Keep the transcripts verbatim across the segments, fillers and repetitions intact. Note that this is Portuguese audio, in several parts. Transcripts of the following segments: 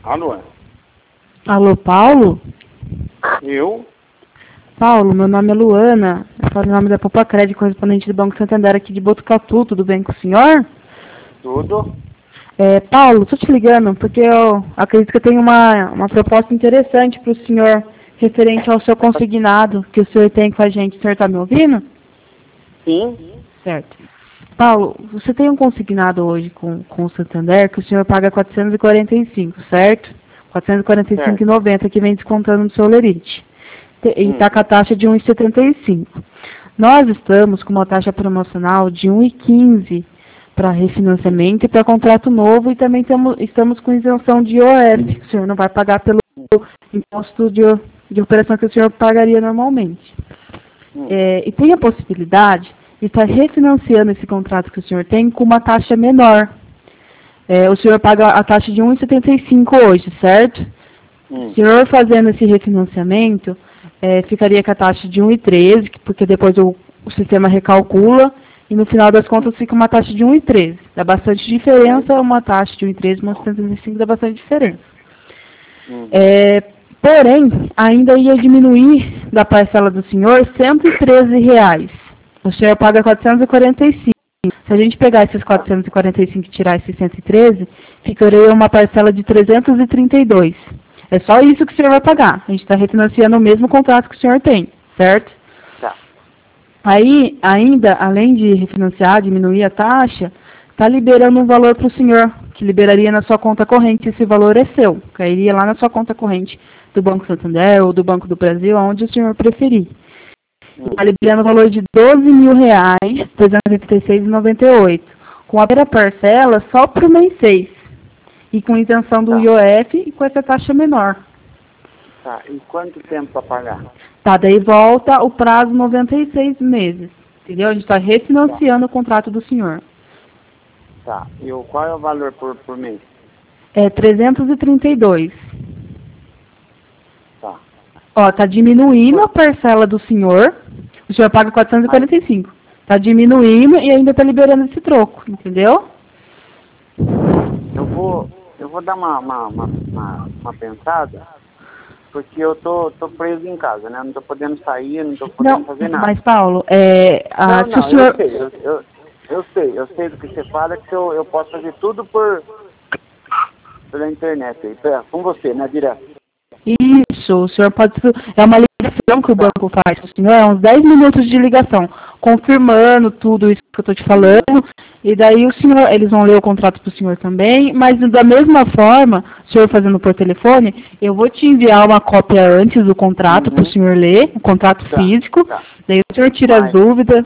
Alô? Alô, Paulo? Eu? Paulo, meu nome é Luana. Eu falo em nome da Poupa Crédito, correspondente do Banco Santander aqui de Botucatu. Tudo bem com o senhor? Tudo? É, Paulo, estou te ligando porque eu acredito que eu tenho uma, uma proposta interessante para o senhor referente ao seu consignado que o senhor tem com a gente. O senhor está me ouvindo? Sim. Certo. Paulo, você tem um consignado hoje com, com o Santander que o senhor paga quatrocentos e quarenta e cinco, certo? quatrocentos e quarenta e cinco reais e noventa centavos que vem descontando no seu lerite. E está com a taxa de um real e setenta e cinco. Nós estamos com uma taxa promocional de um real e quinze centavos para refinanciamento e para contrato novo, e também temos, estamos com isenção de I O F, que o senhor não vai pagar pelo imposto de, de operação que o senhor pagaria normalmente. É, e tem a possibilidade de estar refinanciando esse contrato que o senhor tem com uma taxa menor. É, o senhor paga a taxa de um real e setenta e cinco hoje, certo? O senhor fazendo esse refinanciamento, é, ficaria com a taxa de um real e treze, porque depois o, o sistema recalcula, e no final das contas fica uma taxa de um real e treze. Dá bastante diferença, uma taxa de um real e treze, uma setenta e cinco dá bastante diferença. É, porém, ainda ia diminuir da parcela do senhor cento e treze reais. O senhor paga quatrocentos e quarenta e cinco. Se a gente pegar esses quatrocentos e quarenta e cinco e tirar esses cento e treze, ficaria uma parcela de trezentos e trinta e dois. É só isso que o senhor vai pagar. A gente está refinanciando o mesmo contrato que o senhor tem, certo? Tá. Aí, ainda, além de refinanciar, diminuir a taxa, está liberando um valor para o senhor, que liberaria na sua conta corrente. Esse valor é seu. Cairia lá na sua conta corrente do Banco Santander ou do Banco do Brasil, aonde o senhor preferir. Está liberando o valor de doze mil reais, trezentos e oitenta e seis reais e noventa e oito centavos. Com a primeira parcela só para o mês seis. E com isenção do Tá. I O F e com essa taxa menor. Tá. E quanto tempo para pagar? Tá, daí volta o prazo noventa e seis meses. Entendeu? A gente está refinanciando tá. o contrato do senhor. Tá. E o, qual é o valor por, por mês? É trezentos e trinta e dois. Tá. Ó, tá diminuindo a parcela do senhor. O senhor paga quatrocentos e quarenta e cinco. Tá diminuindo e ainda tá liberando esse troco, entendeu? Eu vou, eu vou dar uma, uma, uma, uma, uma pensada, porque eu tô, tô preso em casa, né? Não tô podendo sair, não tô podendo Não, fazer nada. mas Paulo, é... A, não, se o não, senhor... eu sei, eu, eu, eu sei, eu sei do que você fala, que eu, eu posso fazer tudo por pela internet aí, pra, com você, né, direto. Isso, o senhor pode... É uma ligação que o banco faz com o senhor, é uns dez minutos de ligação, confirmando tudo isso que eu estou te falando, e daí o senhor, eles vão ler o contrato para o senhor também, mas da mesma forma, o senhor fazendo por telefone, eu vou te enviar uma cópia antes do contrato Uhum. para o senhor ler, o contrato Tá, físico, tá. daí o senhor tira Mas- as dúvidas.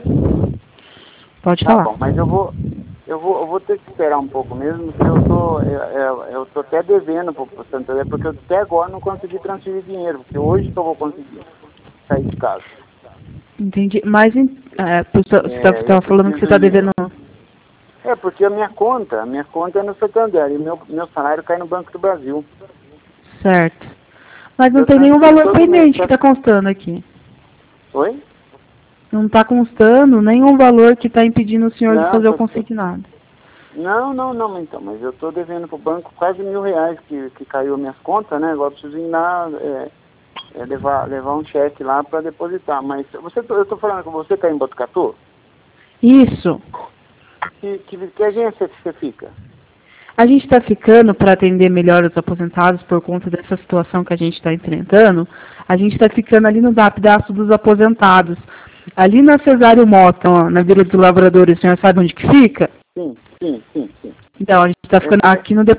Pode Tá falar. bom, mas eu vou, eu vou, eu vou ter que esperar um pouco mesmo, porque eu tô, eu, eu, eu tô até devendo pro, pro Santander, porque eu até agora não consegui transferir dinheiro, porque hoje que eu vou conseguir sair de casa. Entendi. Mas em- é, você É, estava eu falando que você está preciso ir. devendo... É, porque a minha conta, a minha conta é no Santander, e meu, meu salário cai no Banco do Brasil. Certo. Mas não Eu tem nenhum transfiro valor todo mês, pendente tá? que está constando aqui. Oi? Não está constando nenhum valor que está impedindo o senhor de Não, fazer o tô- consignado. Não, não, não, então, mas eu tô devendo pro banco quase mil reais que, que caiu minhas contas, né? Agora eu preciso ir lá, é, é, levar, levar um cheque lá para depositar. Mas você, eu tô falando com você que é em Botucatu? Isso. Que, que, que agência que você fica? A gente está ficando, para atender melhor os aposentados por conta dessa situação que a gente está enfrentando, a gente está ficando ali no Zapdaço dos aposentados. Ali na Cesário Mota, ó, na Vila dos Lavradores, o senhor sabe onde que fica? Sim, sim, sim, sim. Então, a gente está ficando É, aqui no... De...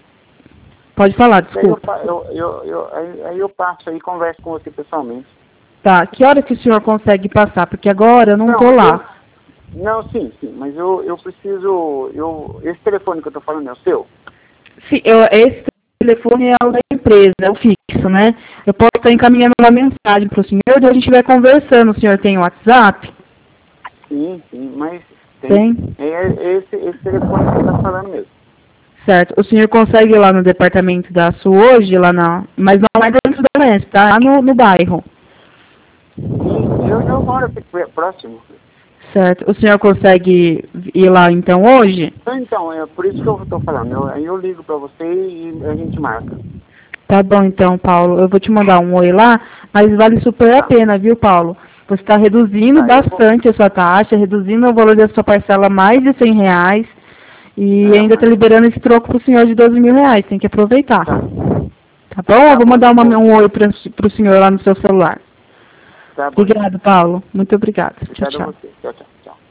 Pode falar, Daí eu, desculpa. pa- eu, eu, eu, aí, aí eu passo aí e converso com você pessoalmente. Tá, que hora que o senhor consegue passar? Porque agora eu não tô lá. eu- não, sim, sim, mas eu, eu preciso, eu, esse telefone que eu tô falando é o seu? Sim, eu, esse telefone é o da empresa, é o fixo, né? Eu posso estar encaminhando uma mensagem para o senhor, daí a gente vai conversando. O senhor tem WhatsApp? Sim, sim, mas Tem. É, é esse, esse telefone que você tá falando mesmo. Certo. O senhor consegue ir lá no departamento da Sul hoje, lá na... Mas não é dentro da Unesp, tá? Lá no, no bairro. Sim, eu, eu moro aqui pr- próximo. Certo. O senhor consegue ir lá então hoje? Então, é por isso que eu estou falando. Eu, aí eu ligo para você e a gente marca. Tá bom então, Paulo. Eu vou te mandar um oi lá, mas vale super a pena, viu, Paulo? Você está reduzindo Tá, eu bastante a sua taxa, reduzindo o valor da sua parcela a mais de cem reais e É, ainda está mas- liberando esse troco para o senhor de doze mil reais. Tem que aproveitar. Tá. Tá bom? Eu vou bom, mandar uma, então. um oi para o senhor lá no seu celular. Tá bom. Obrigado, Paulo. Muito obrigado. Tchau, Obrigado a tchau. você. Tchau, tchau.